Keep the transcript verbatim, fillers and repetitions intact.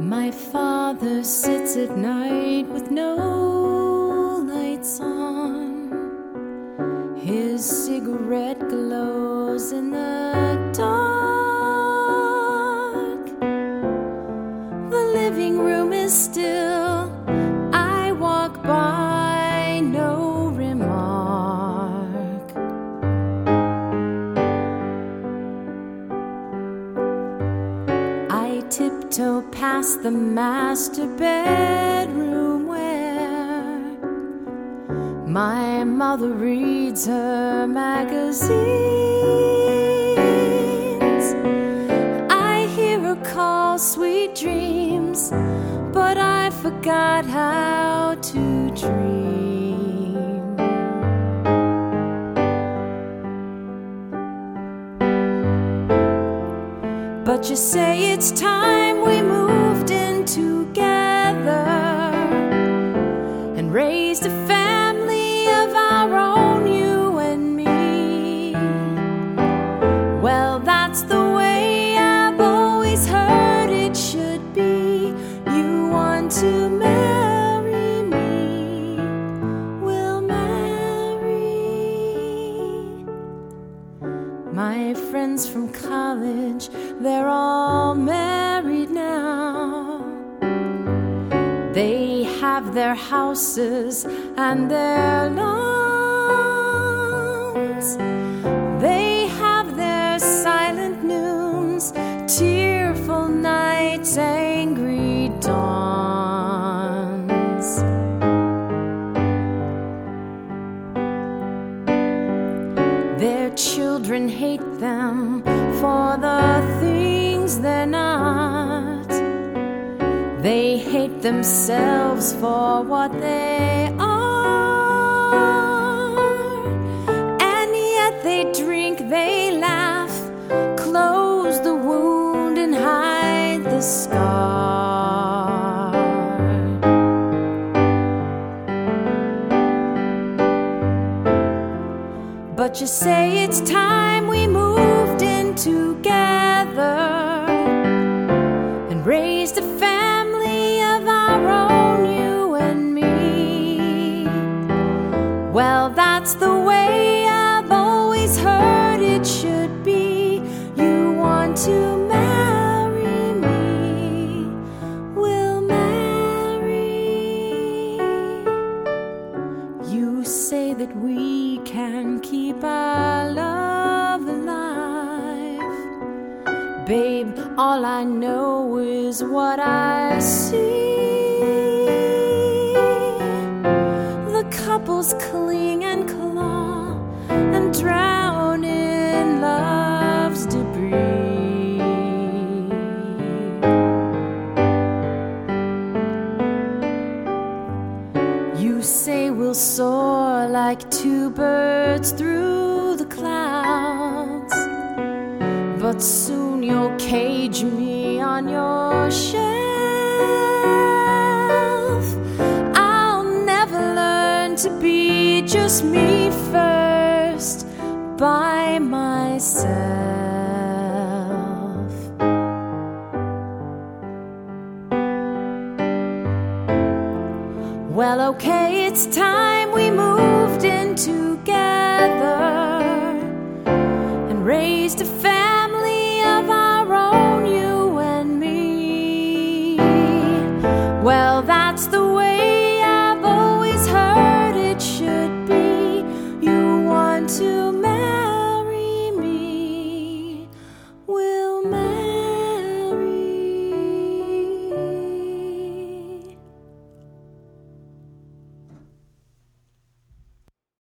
My father sits at night with no lights on. His cigarette glows in the dark. The living room is still. I walk by, no remark. I tiptoe past the master bedroom where my mother reads her magazines. I hear her call sweet dreams, but I forgot how to dream. But you say it's time we moved in together and raised a family of our own, you and me. Well, that's the way I've always heard it should be. You want to marry me, we'll marry. My friends from college, they're all married now. They have their houses and their lawns. They have their silent noons, tearful nights, angry dawns. Their children hate them for the things they're not. They hate themselves for what they are. And yet they drink, they laugh, close the wound and hide the scar. But you say it's time we moved in together and raised a family of our own, you and me. Well, that's the way I've always heard it should be. You want to marry me, we'll marry. You say that we can keep our love alive. Babe, all I know is what I see. The couples cling and claw and drown in love's debris. You say we'll soar like two birds through the clouds, but soon you'll cage me on your shelf. I'll never learn to be just me first by myself. Well, okay, it's time we moved in together